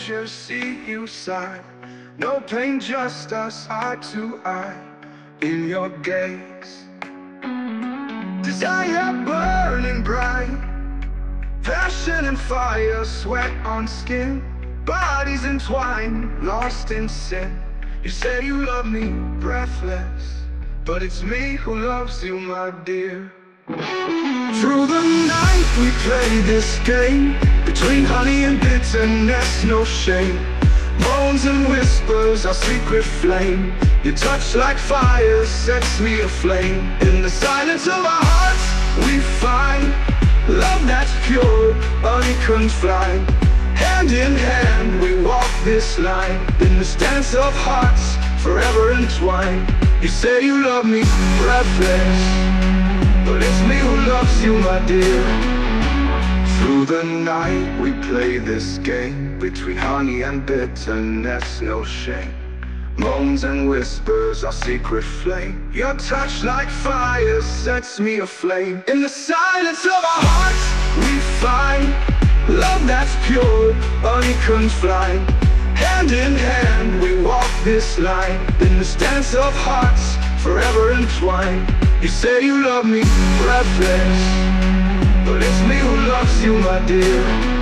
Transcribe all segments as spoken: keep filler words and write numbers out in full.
pleasure, see you sigh. No pain, just us eye to eye in your gaze. Desire burning bright, passion and fire, sweat on skin, bodies entwined, lost in sin. You say you love me, breathless, but it's me who loves you, my dear. Through the night we play this game, between honey and bitterness, no shame. Moans and whispers, our secret flame. Your touch like fire sets me aflame. In the silence of our hearts we find love that's pure, unconfined. Hand in hand we walk this line, in this dance of hearts forever entwined. You say you love me, breathless, but it's me who loves you, my dear. Through the night we play this game, between honey and bitterness, no shame. Moans and whispers, our secret flame. Your touch like fire sets me aflame. In the silence of our hearts we find love that's pure, unconfined. Hand in hand we walk this line, in this dance of hearts forever entwined. You say you love me, breathless, but it's me who loves you, my dear.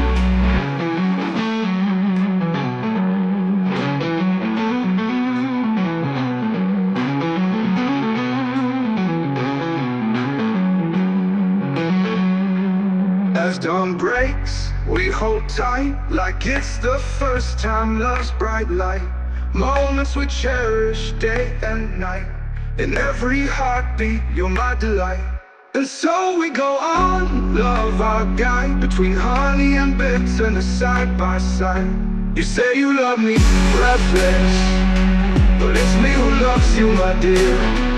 As dawn breaks, we hold tight, like it's the first time, love's bright light. Moments we cherish day and night, in every heartbeat you're my delight. And so we go on, love our guide, between honey and bitterness, side by side. You say you love me, breathless, but it's me who loves you, my dear.